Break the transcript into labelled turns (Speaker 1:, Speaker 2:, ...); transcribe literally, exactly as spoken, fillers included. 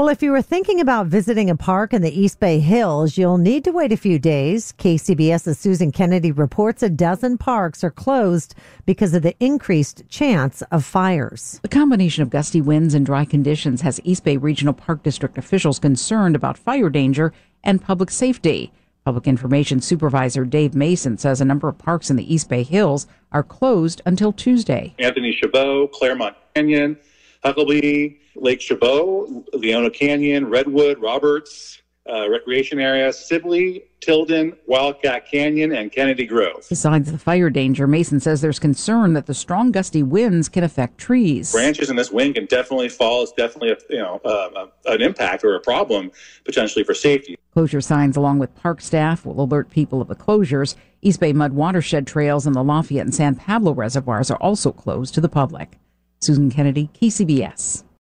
Speaker 1: Well, if you were thinking about visiting a park in the East Bay Hills, you'll need to wait a few days. KCBS's Susan Kennedy reports a dozen parks are closed because of the increased chance of fires.
Speaker 2: The combination of gusty winds and dry conditions has East Bay Regional Park District officials concerned about fire danger and public safety. Public Information Supervisor Dave Mason says a number of parks in the East Bay Hills are closed until Tuesday.
Speaker 3: Anthony Chabot, Claremont Canyon, Huckabee, Lake Chabot, Leona Canyon, Redwood, Roberts, uh, Recreation Area, Sibley, Tilden, Wildcat Canyon, and Kennedy Grove.
Speaker 2: Besides the fire danger, Mason says there's concern that the strong gusty winds can affect trees.
Speaker 3: Branches in this wind can definitely fall. It's definitely a, you know, uh, an impact or a problem potentially for safety.
Speaker 2: Closure signs along with park staff will alert people of the closures. East Bay Mud watershed trails and the Lafayette and San Pablo reservoirs are also closed to the public. Susan Kennedy, K C B S.